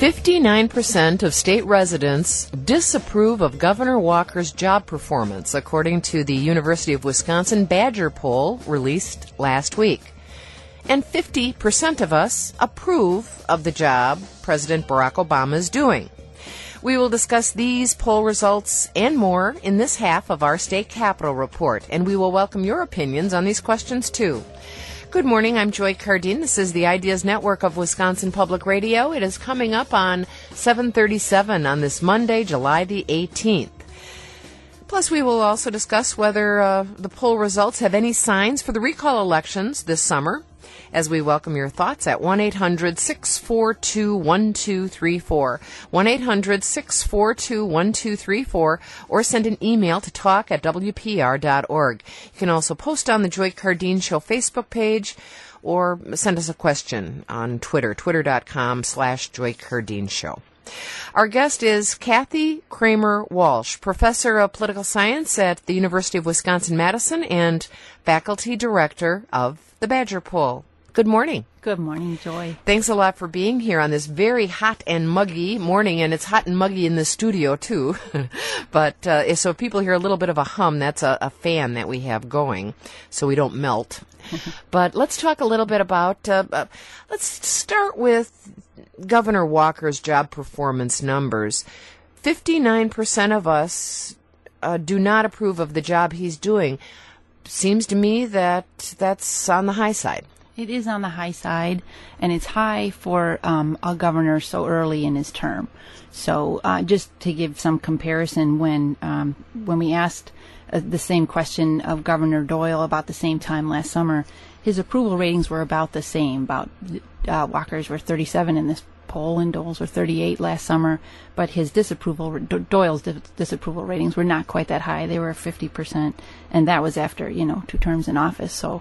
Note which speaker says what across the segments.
Speaker 1: 59% of state residents disapprove of Governor Walker's job performance, according to the University of Wisconsin Badger poll released last week. And 50% of us approve of the job President Barack Obama is doing. We will discuss these poll results and more in this half of our State Capitol Report, and we will welcome your opinions on these questions, too. Good morning, I'm Joy Cardine. This is the Ideas Network of Wisconsin Public Radio. It is coming up on 7:37 on this Monday, July the 18th. Plus, we will also discuss whether the poll results have any signs for the recall elections this summer, as we welcome your thoughts at 1-800-642-1234, 1-800-642-1234, or send an email to talk@wpr.org. You can also post on the Joy Cardine Show Facebook page, or send us a question on Twitter, twitter.com/Joy Cardine Show. Our guest is Kathy Kramer Walsh, professor of political science at the University of Wisconsin-Madison and faculty director of the Badger Poll. Good morning.
Speaker 2: Good morning, Joy.
Speaker 1: Thanks a lot for being here on this very hot and muggy morning, and it's hot and muggy in the studio, too. But so if people hear a little bit of a hum, that's a fan that we have going, so we don't melt. But let's talk a little bit about, let's start with Governor Walker's job performance numbers. 59% of us do not approve of the job he's doing. Seems to me that that's on the high side.
Speaker 2: It is on the high side, and it's high for a governor so early in his term. So just to give some comparison, when we asked the same question of Governor Doyle about the same time last summer, his approval ratings were about the same. Walker's were 37 in this poll, and Doyle's were 38 last summer. But his Doyle's disapproval ratings were not quite that high. They were 50%, and that was after 2 terms in office. So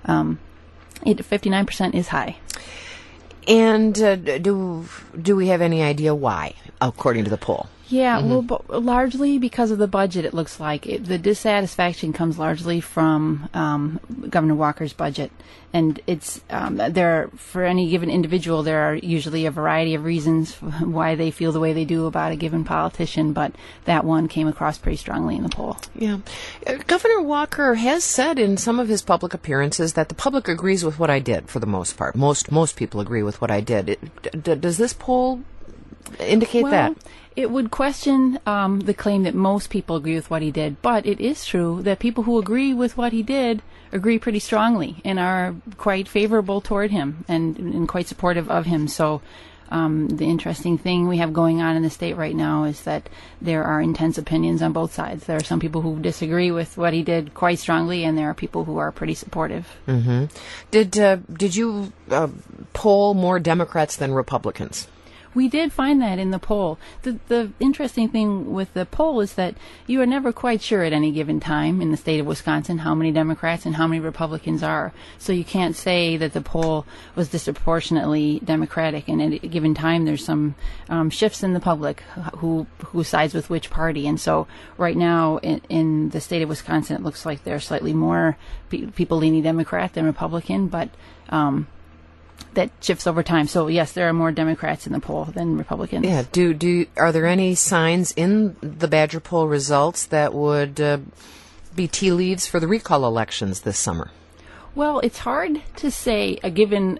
Speaker 2: 59% is high.
Speaker 1: And do we have any idea why, according to the poll?
Speaker 2: Yeah, well, largely because of the budget, it looks like. The dissatisfaction comes largely from Governor Walker's budget. And it's for any given individual, there are usually a variety of reasons why they feel the way they do about a given politician, but that one came across pretty strongly in the poll. Yeah.
Speaker 1: Governor Walker has said in some of his public appearances that the public agrees with what I did, for the most part. Most people agree with what I did. Does this poll indicate that?
Speaker 2: It would question the claim that most people agree with what he did, but it is true that people who agree with what he did agree pretty strongly and are quite favorable toward him and quite supportive of him. So the interesting thing we have going on in the state right now is that there are intense opinions on both sides. There are some people who disagree with what he did quite strongly, and there are people who are pretty supportive.
Speaker 1: Mm-hmm. Did you poll more Democrats than Republicans?
Speaker 2: We did find that in the poll. The interesting thing with the poll is that you are never quite sure at any given time in the state of Wisconsin how many Democrats and how many Republicans are. So you can't say that the poll was disproportionately Democratic, and at a given time there's some shifts in the public who sides with which party. And so right now in the state of Wisconsin, it looks like there are slightly more people leaning Democrat than Republican, but that shifts over time. So yes, there are more Democrats in the poll than Republicans.
Speaker 1: Yeah. Are there any signs in the Badger poll results that would be tea leaves for the recall elections this summer?
Speaker 2: Well, it's hard to say a given.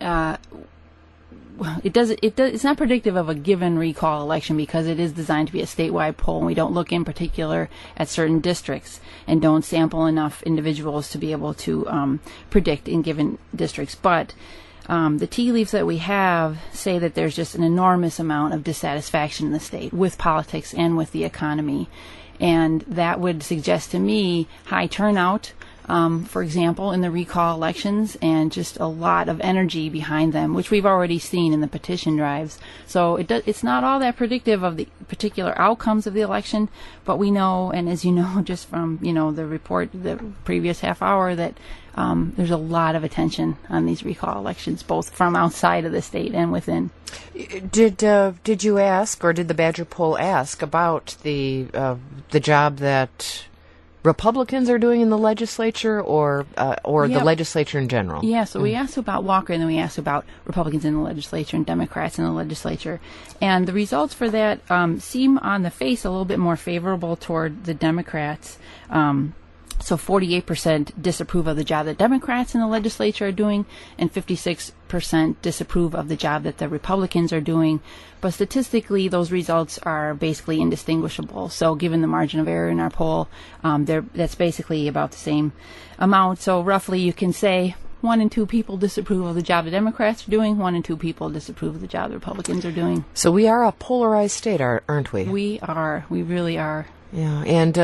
Speaker 2: It's not predictive of a given recall election because it is designed to be a statewide poll, and we don't look in particular at certain districts and don't sample enough individuals to be able to predict in given districts. But the tea leaves that we have say that there's just an enormous amount of dissatisfaction in the state with politics and with the economy. And that would suggest to me high turnout, for example, in the recall elections, and just a lot of energy behind them, which we've already seen in the petition drives. So it's not all that predictive of the particular outcomes of the election, but we know, and as you know, just from, the report, the previous half hour, that there's a lot of attention on these recall elections, both from outside of the state and within.
Speaker 1: Did you ask, or did the Badger poll ask about the job that Republicans are doing in the legislature, or the legislature in general?
Speaker 2: Yeah, so we asked about Walker, and then we asked about Republicans in the legislature and Democrats in the legislature. And the results for that seem on the face a little bit more favorable toward the Democrats. So 48% disapprove of the job that Democrats in the legislature are doing, and 56% disapprove of the job that the Republicans are doing. But statistically, those results are basically indistinguishable. So given the margin of error in our poll, that's basically about the same amount. So roughly you can say 1 in 2 people disapprove of the job the Democrats are doing, 1 in 2 people disapprove of the job the Republicans are doing.
Speaker 1: So we are a polarized state, aren't we?
Speaker 2: We are. We really are.
Speaker 1: Yeah, and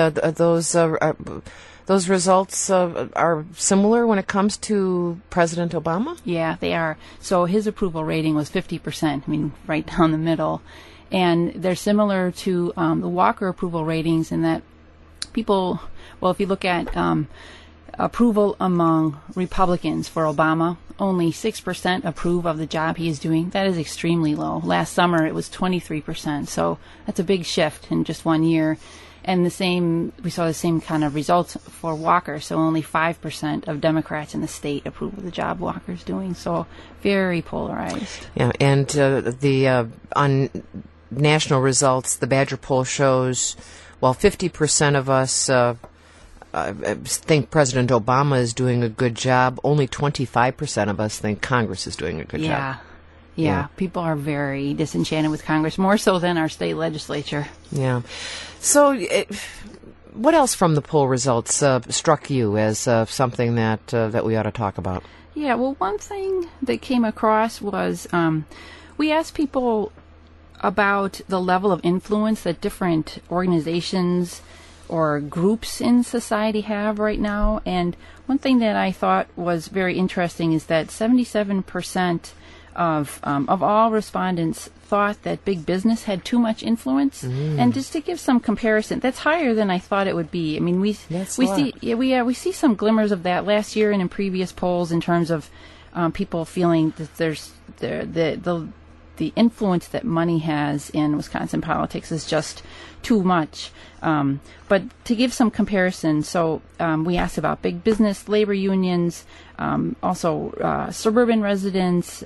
Speaker 1: those results are similar when it comes to President Obama?
Speaker 2: Yeah, they are. So his approval rating was 50%, I mean, right down the middle. And they're similar to the Walker approval ratings in that people, well, if you look at approval among Republicans for Obama, only 6% approve of the job he is doing. That is extremely low. Last summer it was 23%, so that's a big shift in just 1 year. And we saw the same kind of results for Walker, so only 5% of Democrats in the state approve of the job Walker's doing, so very polarized.
Speaker 1: Yeah, and on national results, the Badger poll shows, while 50% of us think President Obama is doing a good job, only 25% of us think Congress is doing a good job.
Speaker 2: Yeah, people are very disenchanted with Congress, more so than our state legislature.
Speaker 1: Yeah. So what else from the poll results struck you as something that we ought to talk about?
Speaker 2: Yeah, well, one thing that came across was we asked people about the level of influence that different organizations or groups in society have right now. And one thing that I thought was very interesting is that 77% of all respondents thought that big business had too much influence. And just to give some comparison, that's higher than I thought it would be. I mean, we see some glimmers of that last year and in previous polls in terms of people feeling that there's the influence that money has in Wisconsin politics is just too much. But to give some comparison, so we asked about big business, labor unions, also suburban residents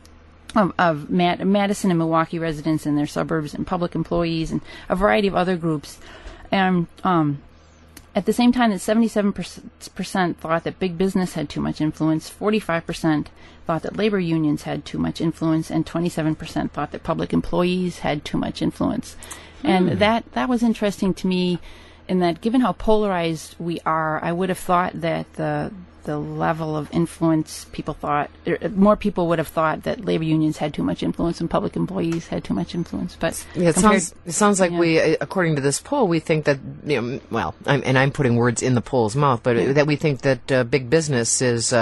Speaker 2: of Madison and Milwaukee residents in their suburbs, and public employees, and a variety of other groups. And at the same time that 77% thought that big business had too much influence, 45% thought that labor unions had too much influence, and 27% thought that public employees had too much influence. And that was interesting to me in that given how polarized we are, I would have thought that the level of influence more people would have thought that labor unions had too much influence and public employees had too much influence. But
Speaker 1: yeah, it sounds like we, according to this poll, we think that, I'm putting words in the poll's mouth, but that we think that big business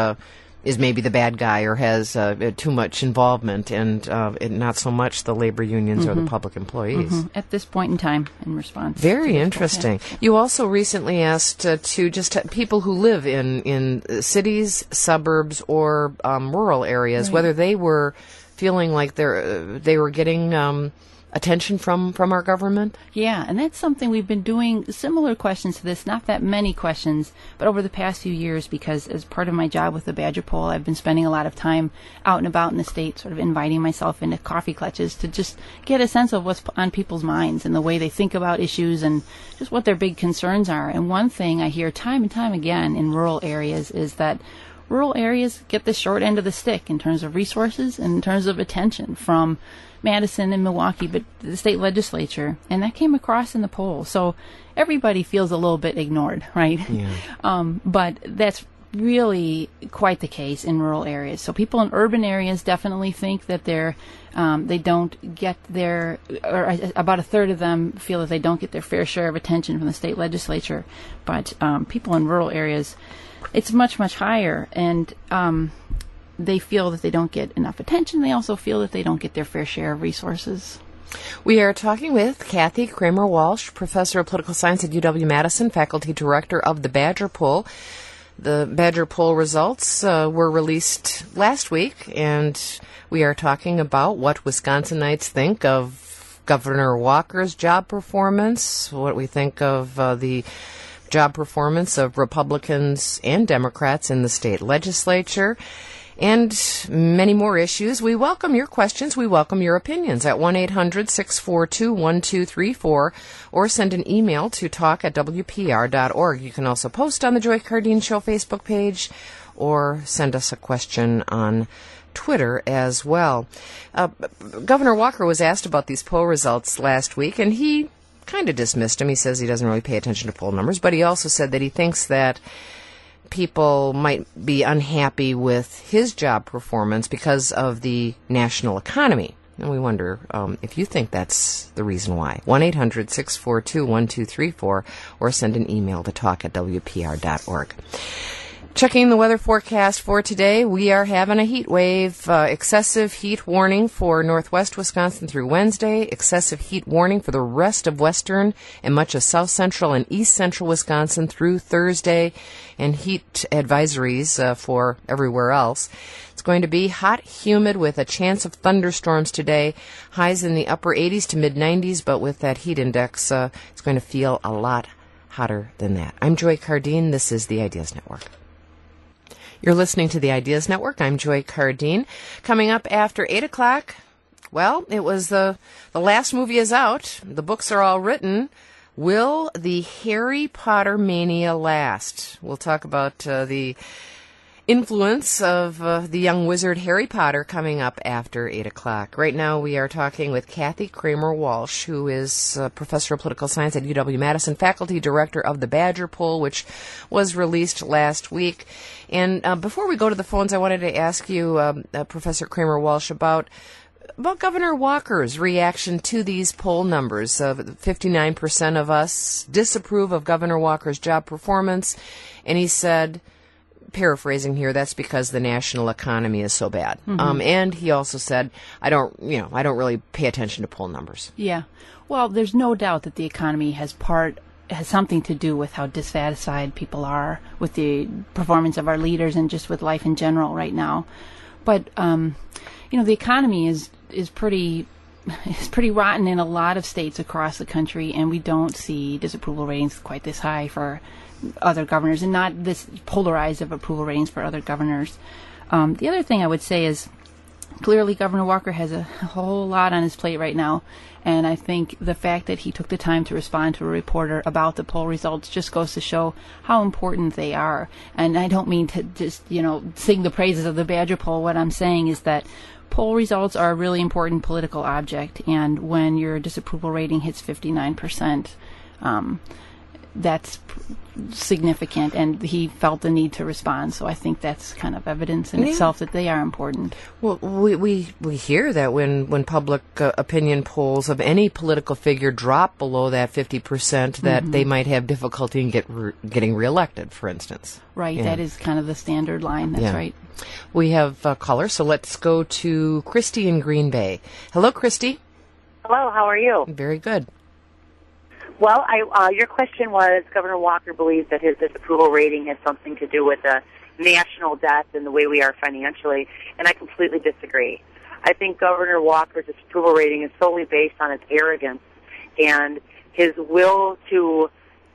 Speaker 1: is maybe the bad guy or has too much involvement, and not so much the labor unions or the public employees.
Speaker 2: At this point in time, in response.
Speaker 1: Very interesting. Poll, yeah. You also recently asked to just people who live in cities, suburbs, or rural areas, whether they were feeling like they were getting attention from our government?
Speaker 2: Yeah, and that's something we've been doing, similar questions to this, not that many questions, but over the past few years, because as part of my job with the Badger poll, I've been spending a lot of time out and about in the state, sort of inviting myself into coffee clutches to just get a sense of what's on people's minds and the way they think about issues and just what their big concerns are. And one thing I hear time and time again in rural areas is that rural areas get the short end of the stick in terms of resources and in terms of attention from Madison and Milwaukee, but the state legislature, and that came across in the poll. So everybody feels a little bit ignored, right? Yeah. But that's really quite the case in rural areas. So people in urban areas definitely think that they don't get their, or about a third of them feel that they don't get their fair share of attention from the state legislature. But people in rural areas, it's much, much higher, and they feel that they don't get enough attention. They also feel that they don't get their fair share of resources.
Speaker 1: We are talking with Kathy Kramer-Walsh, Professor of Political Science at UW-Madison, Faculty Director of the Badger Poll. The Badger Poll results were released last week, and we are talking about what Wisconsinites think of Governor Walker's job performance, what we think of the job performance of Republicans and Democrats in the state legislature, and many more issues. We welcome your questions. We welcome your opinions at 1-800-642-1234 or send an email to talk@wpr.org. You can also post on the Joy Cardine Show Facebook page or send us a question on Twitter as well. Governor Walker was asked about these poll results last week, and he kind of dismissed them. He says he doesn't really pay attention to poll numbers, but he also said that he thinks that people might be unhappy with his job performance because of the national economy. And we wonder if you think that's the reason why. 1-800-642-1234 or send an email to talk@wpr.org. Checking the weather forecast for today, we are having a heat wave. Excessive heat warning for northwest Wisconsin through Wednesday. Excessive heat warning for the rest of western and much of south central and east central Wisconsin through Thursday. And heat advisories for everywhere else. It's going to be hot, humid with a chance of thunderstorms today. Highs in the upper 80s to mid-90s, but with that heat index, it's going to feel a lot hotter than that. I'm Joy Cardine. This is the Ideas Network. You're listening to the Ideas Network. I'm Joy Cardine. Coming up after 8 o'clock, well, it was the last movie is out. The books are all written. Will the Harry Potter mania last? We'll talk about the influence of the young wizard Harry Potter coming up after 8 o'clock. Right now we are talking with Kathy Kramer-Walsh, who is professor of political science at UW-Madison, faculty director of the Badger Poll, which was released last week. And before we go to the phones, I wanted to ask you, Professor Kramer-Walsh, about Governor Walker's reaction to these poll numbers. 59% of us disapprove of Governor Walker's job performance, and he said, paraphrasing here, that's because the national economy is so bad.
Speaker 2: Mm-hmm.
Speaker 1: And he also said, I don't really pay attention to poll numbers.
Speaker 2: Yeah. Well, there's no doubt that the economy has something to do with how dissatisfied people are with the performance of our leaders and just with life in general right now. But the economy is pretty rotten in a lot of states across the country, and we don't see disapproval ratings quite this high for other governors, and not this polarized of approval ratings for other governors. The other thing I would say is clearly Governor Walker has a whole lot on his plate right now, and I think the fact that he took the time to respond to a reporter about the poll results just goes to show how important they are. And I don't mean to just, sing the praises of the Badger Poll. What I'm saying is that poll results are a really important political object, and when your disapproval rating hits 59%, that's significant, and he felt the need to respond. So I think that's kind of evidence in itself that they are important.
Speaker 1: Well, we hear that when public opinion polls of any political figure drop below that 50%, that they might have difficulty in getting reelected, for instance.
Speaker 2: Right,
Speaker 1: yeah.
Speaker 2: That is kind of the standard line. That's right.
Speaker 1: We have a caller, so let's go to Christy in Green Bay. Hello, Christy.
Speaker 3: Hello, how are you?
Speaker 1: Very good.
Speaker 3: Well, your question was, Governor Walker believes that his disapproval rating has something to do with the national debt and the way we are financially, and I completely disagree. I think Governor Walker's disapproval rating is solely based on his arrogance and his will to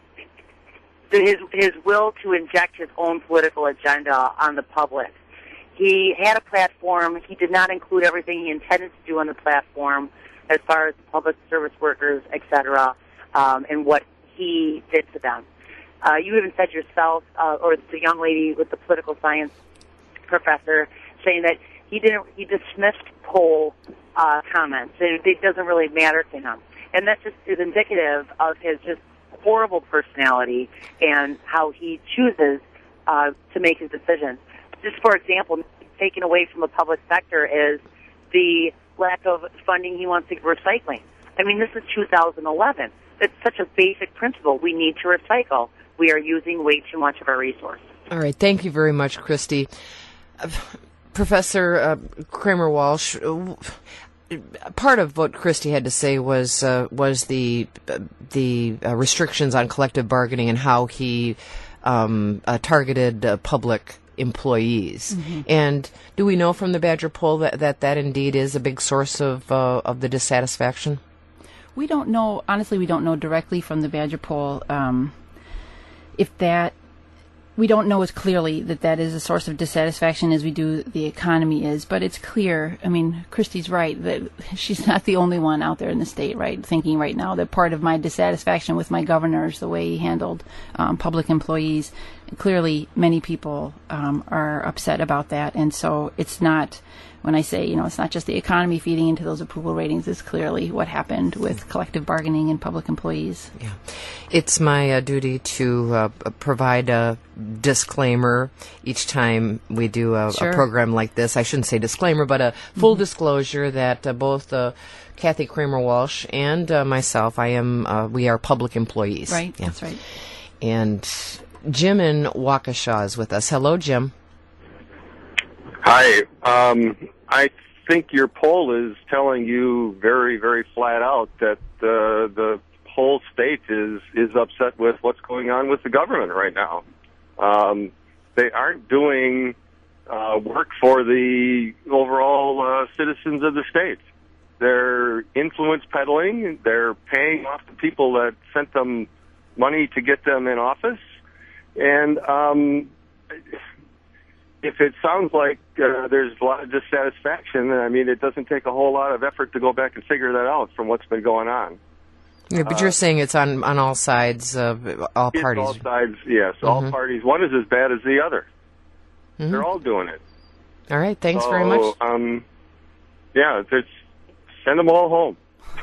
Speaker 3: inject his own political agenda on the public. He had a platform. He did not include everything he intended to do on the platform as far as public service workers, etc., and what he did to them. You even said yourself, or the young lady with the political science professor, saying that he dismissed poll comments. It doesn't really matter to him. And that just is indicative of his just horrible personality and how he chooses to make his decisions. Just for example, taken away from the public sector is the lack of funding he wants to give recycling. I mean, this is 2011. It's such a basic principle. We need to recycle. We are using way too much of our resources.
Speaker 1: All right. Thank you very much, Christy. Professor Kramer-Walsh, part of what Christy had to say was the restrictions on collective bargaining and how he targeted public employees. Mm-hmm. And do we know from the Badger Poll that indeed is a big source of the dissatisfaction?
Speaker 2: We don't know. Honestly, we don't know directly from the Badger Poll if that, we don't know as clearly that is a source of dissatisfaction as we do the economy is, but it's clear. I mean, Christy's right that she's not the only one out there in the state, right, thinking right now that part of my dissatisfaction with my governor is the way he handled public employees. Clearly, many people are upset about that, and so it's not, when I say, it's not just the economy feeding into those approval ratings, it's clearly what happened with collective bargaining and public employees.
Speaker 1: Yeah. It's my duty to provide a disclaimer each time we do a program like this. I shouldn't say disclaimer, but a full disclosure that both Kathy Kramer-Walsh and myself, we are public employees.
Speaker 2: Right, yeah. That's right.
Speaker 3: And Jim in Waukesha is with us. Hello, Jim.
Speaker 4: Hi. I think your poll is telling you very, very flat out that the whole state is upset with what's going on with the government right now. They aren't doing work for the overall citizens of the state. They're influence peddling. They're paying off the people that sent them money to get them in office. And if it sounds like there's a lot of dissatisfaction, I mean, it doesn't take a whole lot of effort to go back and figure that out from what's been going on.
Speaker 3: Yeah, but you're saying it's on all sides, all parties.
Speaker 4: All sides, yes, all parties. One is as bad as the other. They're all doing it.
Speaker 3: All right, thanks very much.
Speaker 4: Yeah, send them all home.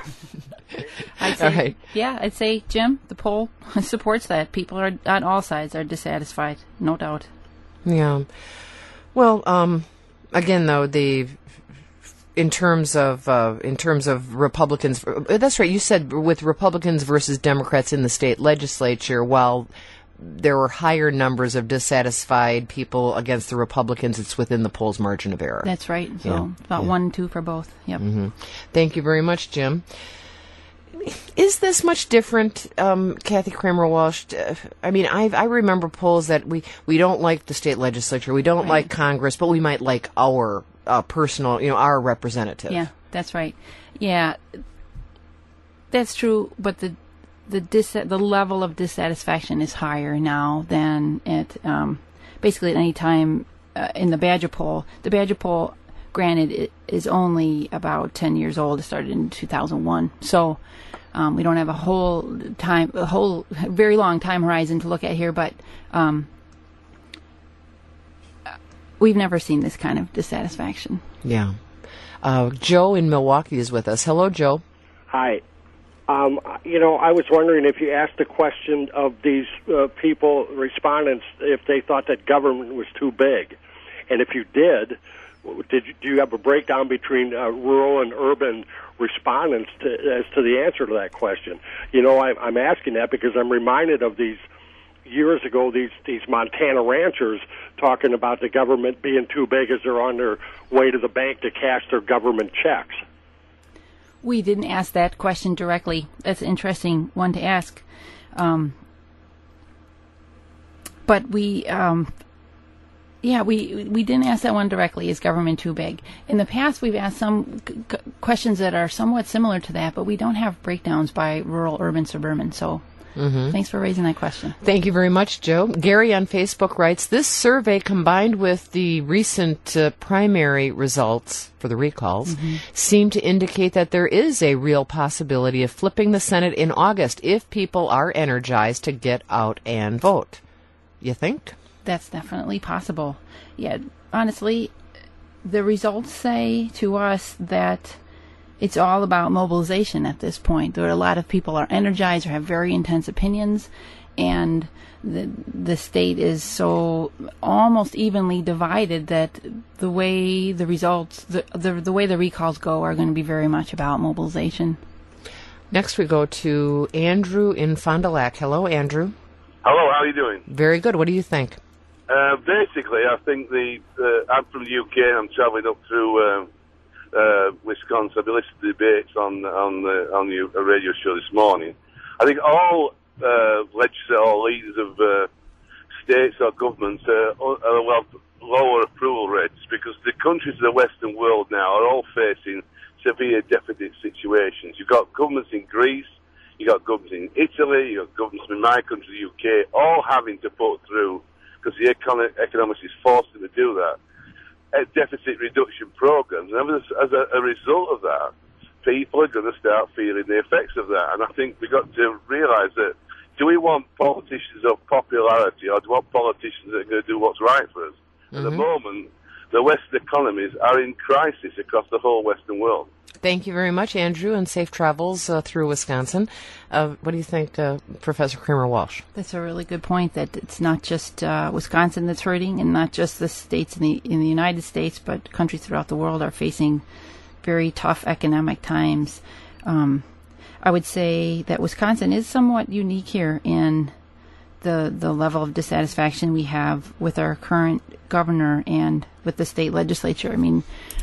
Speaker 2: I'd say, Jim, the poll supports that. People are on all sides are dissatisfied, no doubt.
Speaker 3: Yeah. Well, again, though, in terms of Republicans, that's right. You said with Republicans versus Democrats in the state legislature, while there were higher numbers of dissatisfied people against the Republicans, it's within the poll's margin of error.
Speaker 2: That's right. So about 1-2 for both. Yep.
Speaker 3: Thank you very much, Jim. Is this much different, Kathy Kramer-Walsh? I mean, I remember polls that we don't like the state legislature, we don't like Congress, but we might like our personal, our representative.
Speaker 2: Yeah, that's right. Yeah, that's true. But the level of dissatisfaction is higher now than at basically at any time in the Badger poll. The Badger poll, granted, it is only about 10 years old. It started in 2001, so we don't have a whole very long time horizon to look at here. But we've never seen this kind of dissatisfaction.
Speaker 3: Yeah. Joe in Milwaukee is with us. Hello, Joe.
Speaker 5: Hi. I was wondering if you asked the question of these respondents, if they thought that government was too big. And if you did do you have a breakdown between rural and urban respondents as to the answer to that question? I'm asking that because I'm reminded of these years ago, these Montana ranchers talking about the government being too big as they're on their way to the bank to cash their government checks.
Speaker 2: We didn't ask that question directly. That's an interesting one to ask. But we didn't ask that one directly. Is government too big? In the past, we've asked some questions that are somewhat similar to that, but we don't have breakdowns by rural, urban, suburban. So thanks for raising that question.
Speaker 3: Thank you very much, Joe. Gary on Facebook writes, this survey combined with the recent primary results for the recalls seem to indicate that there is a real possibility of flipping the Senate in August if people are energized to get out and vote. You think?
Speaker 2: That's definitely possible. Yeah, honestly, the results say to us that it's all about mobilization at this point. There are a lot of people are energized or have very intense opinions, and the state is so almost evenly divided that the way the results, the way the recalls go, are going to be very much about mobilization.
Speaker 3: Next, we go to Andrew in Fond du Lac. Hello, Andrew.
Speaker 4: Hello, how are you doing?
Speaker 3: Very good. What do you think?
Speaker 4: Basically, I think I'm from the UK and I'm travelling up through Wisconsin. I've been listening to debates on the radio show this morning. I think all legislators or leaders of states or governments will have lower approval rates because the countries of the Western world now are all facing severe deficit situations. You've got governments in Greece,
Speaker 6: You got governments in Italy, you got governments in my country, the UK, all having to put through, because the economics is forced them to do that, deficit reduction programs. And as a result of that, people are going to start feeling the effects of that. And I think we've got to realise that, do we want politicians of popularity, or do we want politicians that are going to do what's right for us? At the moment, the Western economies are in crisis across the whole Western world.
Speaker 1: Thank you very much, Andrew, and safe travels through Wisconsin. What do you think, Professor Kramer-Walsh?
Speaker 2: That's a really good point, that it's not just Wisconsin that's hurting, and not just the states in the United States, but countries throughout the world are facing very tough economic times. I would say that Wisconsin is somewhat unique here in the level of dissatisfaction we have with our current governor and with the state legislature. I mean,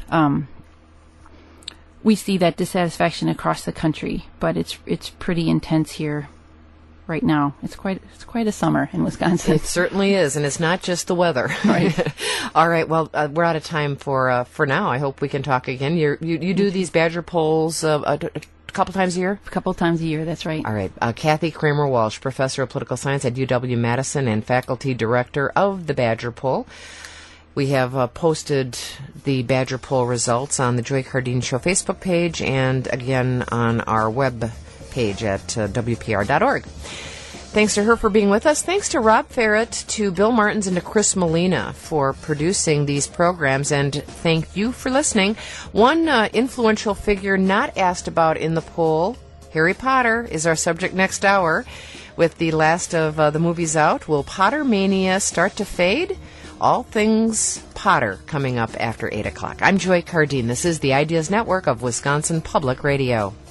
Speaker 2: we see that dissatisfaction across the country, but it's pretty intense here right now. It's quite a summer in Wisconsin.
Speaker 1: It certainly is, and it's not just the weather.
Speaker 2: Right.
Speaker 1: All right. Well, we're out of time for now. I hope we can talk again. You do these Badger polls a couple times a year?
Speaker 2: A couple times a year, that's right.
Speaker 1: All right. Kathy Kramer-Walsh, Professor of Political Science at UW-Madison and Faculty Director of the Badger Poll. We have posted the Badger Poll results on the Joy Cardine Show Facebook page and again on our web page at WPR.org. Thanks to her for being with us. Thanks to Rob Ferret, to Bill Martins, and to Chris Molina for producing these programs. And thank you for listening. One influential figure not asked about in the poll, Harry Potter, is our subject next hour. With the last of the movies out, will Potter mania start to fade? All things Potter coming up after 8 o'clock. I'm Joy Cardine. This is the Ideas Network of Wisconsin Public Radio.